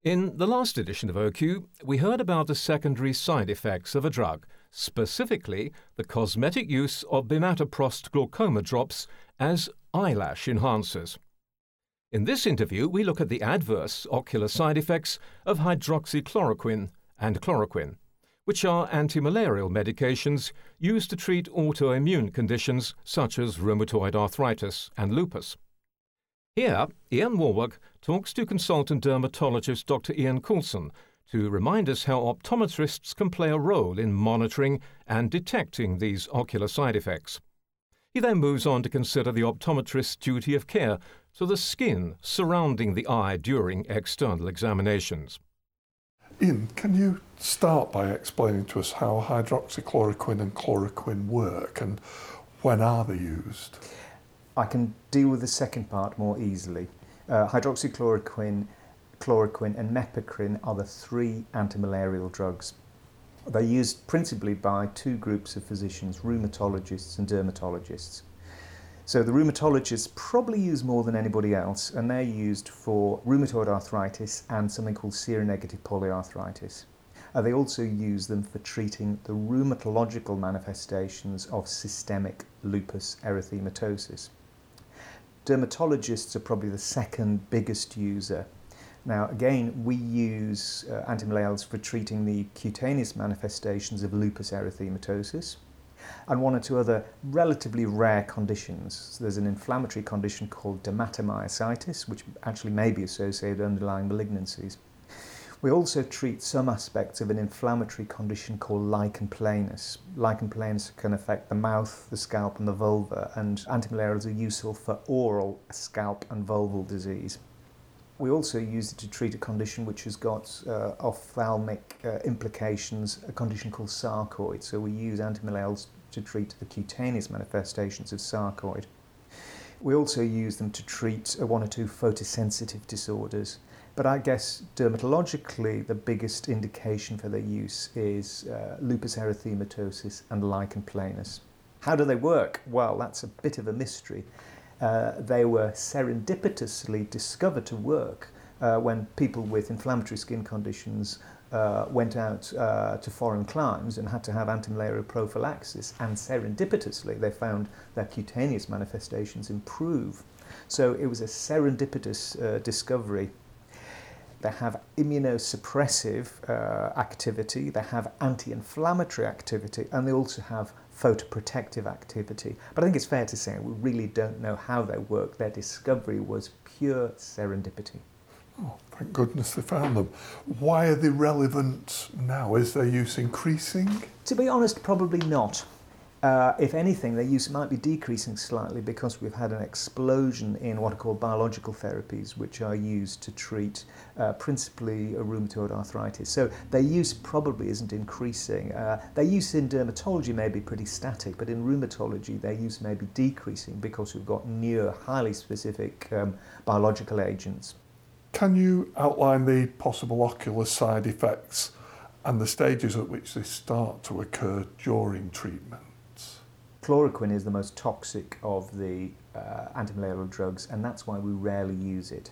In the last edition of OQ, we heard about the secondary side effects of a drug, specifically the cosmetic use of bimatoprost glaucoma drops as eyelash enhancers. In this interview, we look at the adverse ocular side effects of hydroxychloroquine and chloroquine, which are antimalarial medications used to treat autoimmune conditions such as rheumatoid arthritis and lupus. Here, Ian Warwick talks to consultant dermatologist Dr. Ian Coulson to remind us how optometrists can play a role in monitoring and detecting these ocular side effects. He then moves on to consider the optometrist's duty of care to the skin surrounding the eye during external examinations. Ian, can you start by explaining to us how hydroxychloroquine and chloroquine work and when are they used? I can deal with the second part more easily. Hydroxychloroquine, chloroquine and mepacrin are the three antimalarial drugs. They're used principally by two groups of physicians, rheumatologists and dermatologists. So the rheumatologists probably use more than anybody else, and they're used for rheumatoid arthritis and something called seronegative polyarthritis. They also use them for treating the rheumatological manifestations of systemic lupus erythematosus. Dermatologists are probably the second biggest user. Now again, we use antimalarials for treating the cutaneous manifestations of lupus erythematosus and one or two other relatively rare conditions. So there's an inflammatory condition called dermatomyositis, which actually may be associated with underlying malignancies. We also treat some aspects of an inflammatory condition called lichen planus. Lichen planus can affect the mouth, the scalp and the vulva, and antimalarials are useful for oral scalp and vulval disease. We also use it to treat a condition which has got ophthalmic implications, a condition called sarcoid. So we use antimalarials to treat the cutaneous manifestations of sarcoid. We also use them to treat one or two photosensitive disorders. But I guess dermatologically the biggest indication for their use is lupus erythematosus and lichen planus. How do they work? Well, that's a bit of a mystery. They were serendipitously discovered to work when people with inflammatory skin conditions went out to foreign climes and had to have antimalarial prophylaxis, and serendipitously they found their cutaneous manifestations improve. So it was a serendipitous discovery. They have immunosuppressive activity, they have anti-inflammatory activity, and they also have photoprotective activity. But I think it's fair to say we really don't know how they work. Their discovery was pure serendipity. Oh, thank goodness they found them. Why are they relevant now? Is their use increasing? To be honest, probably not. If anything, their use might be decreasing slightly because we've had an explosion in what are called biological therapies, which are used to treat principally rheumatoid arthritis. So their use probably isn't increasing. Their use in dermatology may be pretty static, but in rheumatology their use may be decreasing because we've got newer, highly specific biological agents. Can you outline the possible ocular side effects and the stages at which they start to occur during treatment? Chloroquine is the most toxic of the antimalarial drugs, and that's why we rarely use it.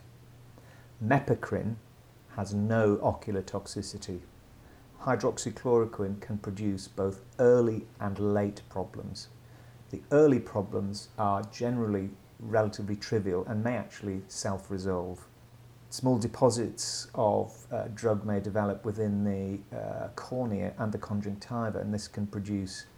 Mepacrin has no ocular toxicity. Hydroxychloroquine can produce both early and late problems. The early problems are generally relatively trivial and may actually self-resolve. Small deposits of drug may develop within the cornea and the conjunctiva, and this can produce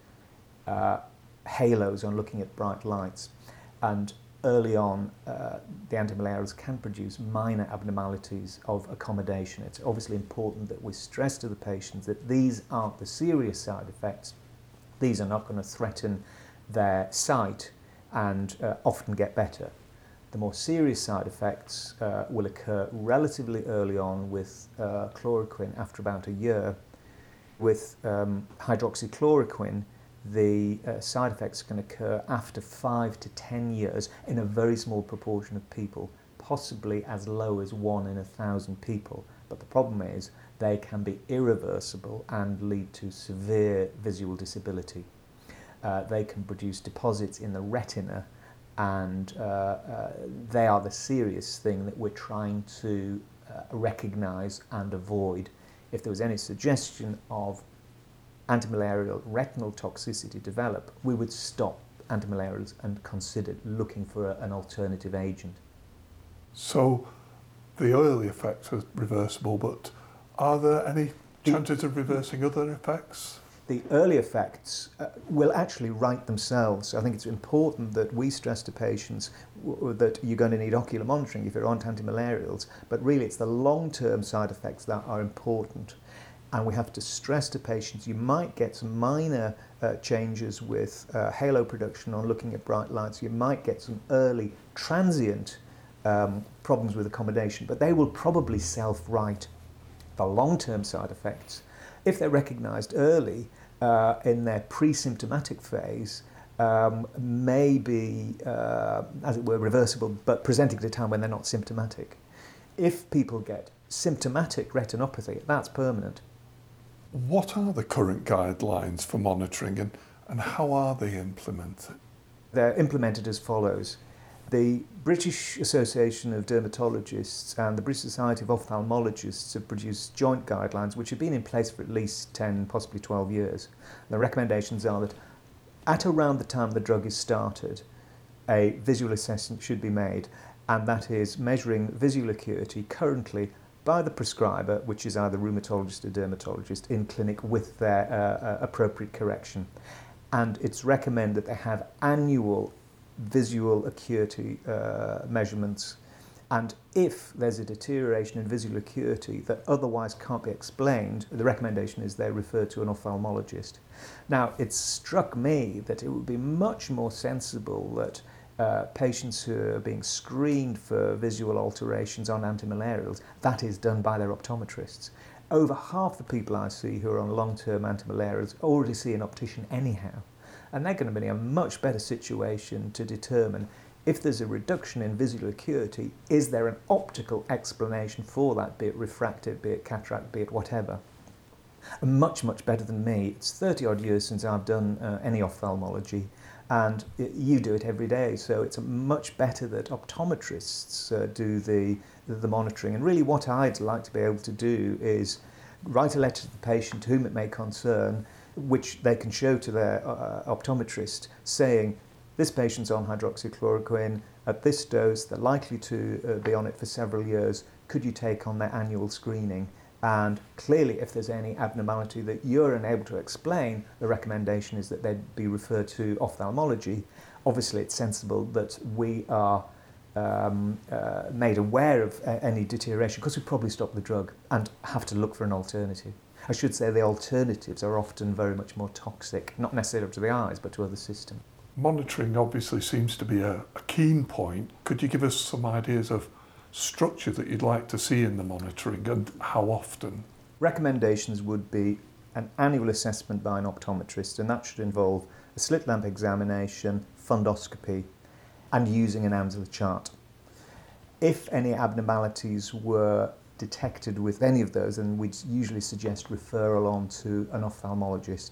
halos on looking at bright lights, and early on the antimalarials can produce minor abnormalities of accommodation. It's obviously important that we stress to the patients that these aren't the serious side effects. These are not going to threaten their sight and often get better. The more serious side effects will occur relatively early on with chloroquine after about a year. With hydroxychloroquine, the side effects can occur after 5 to 10 years in a very small proportion of people, possibly as low as 1 in 1,000 people. But the problem is they can be irreversible and lead to severe visual disability. They can produce deposits in the retina, and they are the serious thing that we're trying to recognise and avoid. If there was any suggestion of antimalarial retinal toxicity develop, we would stop antimalarials and consider looking for an alternative agent. So the early effects are reversible, but are there any chances of reversing other effects? The early effects will actually right themselves. I think it's important that we stress to patients that you're going to need ocular monitoring if you're on antimalarials, but really it's the long-term side effects that are important. And we have to stress to patients you might get some minor changes with halo production on looking at bright lights. You might get some early transient problems with accommodation, but they will probably self-right. The long-term side effects, if they're recognised early in their pre-symptomatic phase, may be, as it were, reversible, but presenting at a time when they're not symptomatic. If people get symptomatic retinopathy, that's permanent. What are the current guidelines for monitoring and how are they implemented? They're implemented as follows. The British Association of Dermatologists and the British Society of Ophthalmologists have produced joint guidelines which have been in place for at least 10, possibly 12 years. The recommendations are that at around the time the drug is started, a visual assessment should be made, and that is measuring visual acuity currently by the prescriber, which is either rheumatologist or dermatologist, in clinic with their appropriate correction. And it's recommended that they have annual visual acuity measurements, and if there's a deterioration in visual acuity that otherwise can't be explained, the recommendation is they refer to an ophthalmologist. Now, it struck me that it would be much more sensible that patients who are being screened for visual alterations on antimalarials, that is done by their optometrists. Over half the people I see who are on long-term antimalarials already see an optician anyhow, and they're going to be in a much better situation to determine if there's a reduction in visual acuity, is there an optical explanation for that, be it refractive, be it cataract, be it whatever. And much, much better than me. It's 30 odd years since I've done any ophthalmology, and you do it every day, so it's much better that optometrists do the monitoring. And really what I'd like to be able to do is write a letter to the patient whom it may concern, which they can show to their optometrist, saying this patient's on hydroxychloroquine at this dose, they're likely to be on it for several years, could you take on their annual screening? And clearly if there's any abnormality that you're unable to explain, the recommendation is that they'd be referred to ophthalmology. Obviously it's sensible that we are made aware of any deterioration, because we probably stop the drug and have to look for an alternative. I should say the alternatives are often very much more toxic, not necessarily to the eyes, but to other systems. Monitoring obviously seems to be a keen point. Could you give us some ideas of structure that you'd like to see in the monitoring and how often? Recommendations would be an annual assessment by an optometrist, and that should involve a slit lamp examination, fundoscopy, and using an Amsler chart. If any abnormalities were detected with any of those, then we'd usually suggest referral on to an ophthalmologist.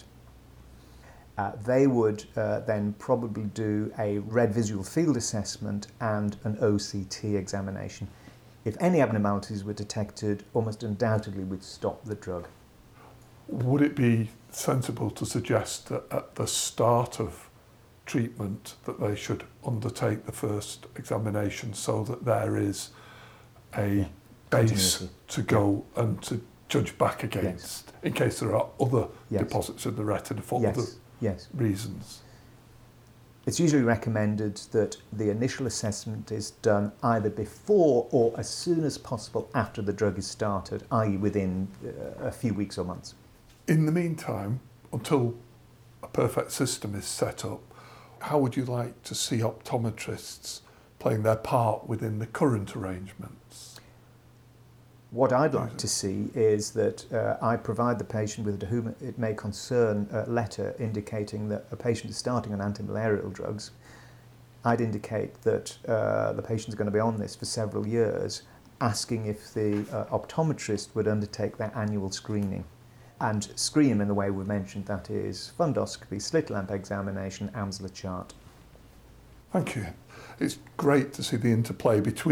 They would then probably do a red visual field assessment and an OCT examination. If any abnormalities were detected, almost undoubtedly we'd stop the drug. Would it be sensible to suggest that at the start of treatment that they should undertake the first examination so that there is a base to go and to judge back against, in case there are other deposits in the retina for other reasons? It's usually recommended that the initial assessment is done either before or as soon as possible after the drug is started, i.e. within a few weeks or months. In the meantime, until a perfect system is set up, how would you like to see optometrists playing their part within the current arrangements? What I'd like to see is that I provide the patient with, to whom it may concern, a letter indicating that a patient is starting on antimalarial drugs. I'd indicate that the patient is going to be on this for several years, asking if the optometrist would undertake their annual screening. And screen them in the way we've mentioned, that is fundoscopy, slit lamp examination, Amsler chart. Thank you. It's great to see the interplay between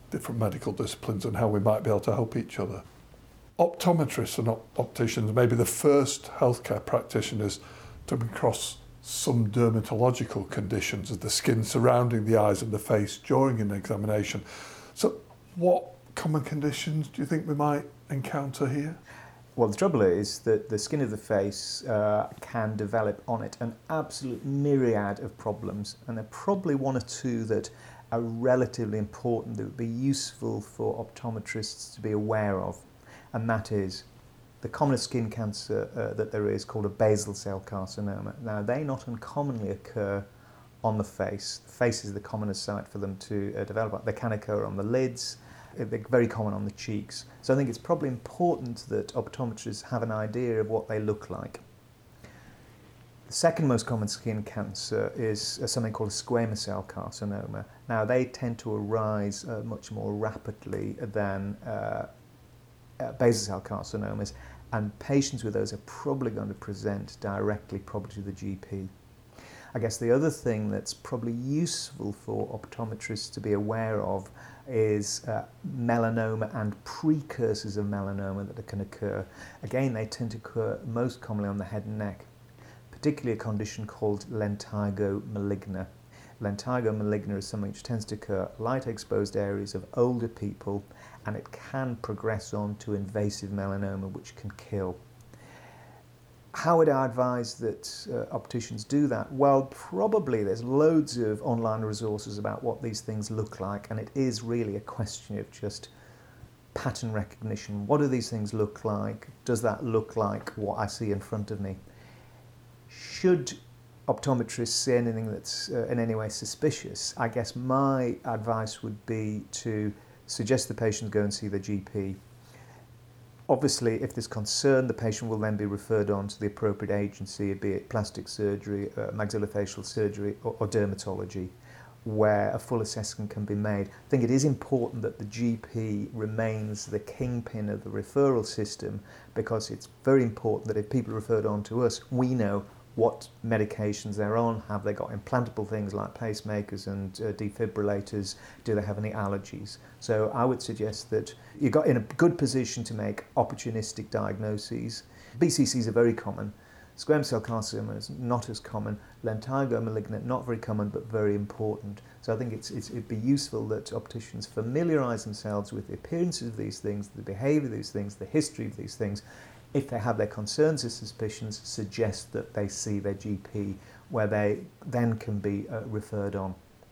different medical disciplines and how we might be able to help each other. Optometrists and opticians may be the first healthcare practitioners to come across some dermatological conditions of the skin surrounding the eyes and the face during an examination. So what common conditions do you think we might encounter here? Well, the trouble is that the skin of the face can develop on it an absolute myriad of problems, and there are probably one or two that are relatively important that would be useful for optometrists to be aware of, and that is the commonest skin cancer that there is, called a basal cell carcinoma. Now, they not uncommonly occur on the face. The face is the commonest site for them to develop. They can occur on the lids. They're very common on the cheeks. So I think it's probably important that optometrists have an idea of what they look like. The second most common skin cancer is something called a squamous cell carcinoma. Now, they tend to arise much more rapidly than basal cell carcinomas, and patients with those are probably going to present directly probably to the GP. I guess the other thing that's probably useful for optometrists to be aware of is melanoma and precursors of melanoma that can occur. Again, they tend to occur most commonly on the head and neck, particularly a condition called lentigo maligna. Lentigo maligna is something which tends to occur light exposed areas of older people, and it can progress on to invasive melanoma, which can kill. How would I advise that opticians do that? Well, probably there's loads of online resources about what these things look like, and it is really a question of just pattern recognition. What do these things look like? Does that look like what I see in front of me? Should optometrists see anything that's in any way suspicious, I guess my advice would be to suggest the patient go and see their GP. Obviously, if there's concern, the patient will then be referred on to the appropriate agency, be it plastic surgery, maxillofacial surgery, or dermatology, where a full assessment can be made. I think it is important that the GP remains the kingpin of the referral system, because it's very important that if people are referred on to us, we know what medications they're on. Have they got implantable things like pacemakers and defibrillators? Do they have any allergies? So I would suggest that you've got in a good position to make opportunistic diagnoses. BCCs are very common. Squamous cell carcinoma is not as common. Lentigo maligna, not very common, but very important. So I think it'd be useful that opticians familiarise themselves with the appearances of these things, the behaviour of these things, the history of these things. If they have their concerns or suspicions, suggest that they see their GP, where they then can be referred on.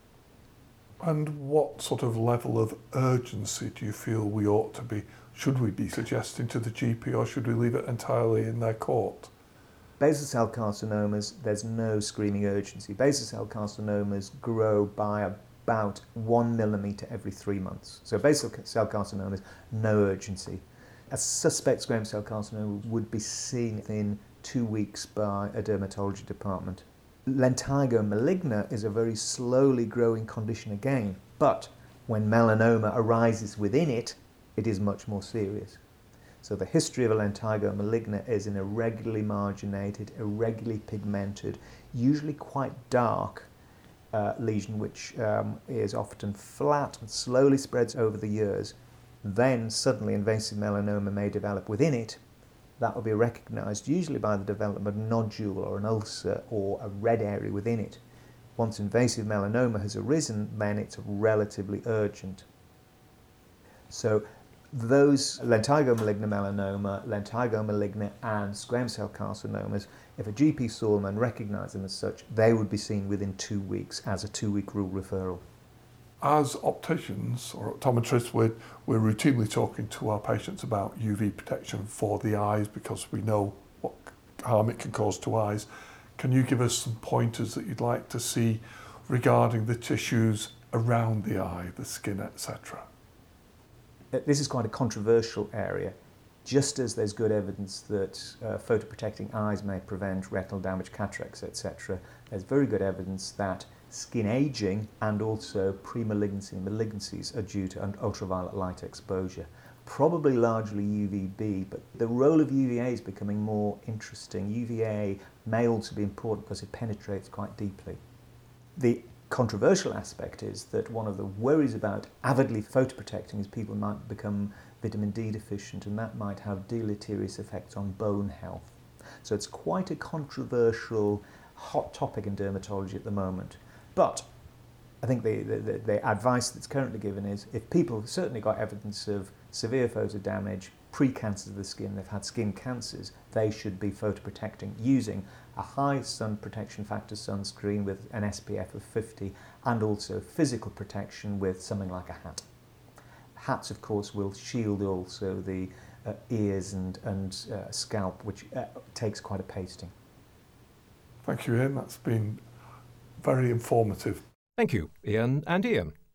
And what sort of level of urgency do you feel we ought to be, should we be suggesting to the GP, or should we leave it entirely in their court? Basal cell carcinomas, there's no screening urgency. Basal cell carcinomas grow by about 1 millimetre every 3 months. So basal cell carcinomas, no urgency. A suspect squamous cell carcinoma would be seen in 2 weeks by a dermatology department. Lentigo maligna is a very slowly growing condition again, but when melanoma arises within it, it is much more serious. So the history of a lentigo maligna is an irregularly marginated, irregularly pigmented, usually quite dark lesion, which is often flat and slowly spreads over the years. Then suddenly invasive melanoma may develop within it. That will be recognised usually by the development of a nodule or an ulcer or a red area within it. Once invasive melanoma has arisen, then it's relatively urgent. So those lentigo maligna melanoma, lentigo maligna and squamous cell carcinomas, if a GP saw them and recognised them as such, they would be seen within 2 weeks as a 2-week rule referral. As opticians or optometrists, we're routinely talking to our patients about UV protection for the eyes, because we know what harm it can cause to eyes. Can you give us some pointers that you'd like to see regarding the tissues around the eye, the skin, etc.? This is quite a controversial area. Just as there's good evidence that photoprotecting eyes may prevent retinal damage, cataracts, etc., there's very good evidence that skin aging and also premalignancy and malignancies are due to ultraviolet light exposure. Probably largely UVB, but the role of UVA is becoming more interesting. UVA may also be important because it penetrates quite deeply. The controversial aspect is that one of the worries about avidly photoprotecting is people might become vitamin D deficient, and that might have deleterious effects on bone health. So it's quite a controversial, hot topic in dermatology at the moment. But I think the advice that's currently given is if people have certainly got evidence of severe photo damage, pre-cancers of the skin, they've had skin cancers, they should be photoprotecting using a high sun protection factor sunscreen with an SPF of 50 and also physical protection with something like a hat. Hats, of course, will shield also the ears and scalp, which takes quite a pasting. Thank you, Ian. That's been very informative. Thank you, Ian and Ian.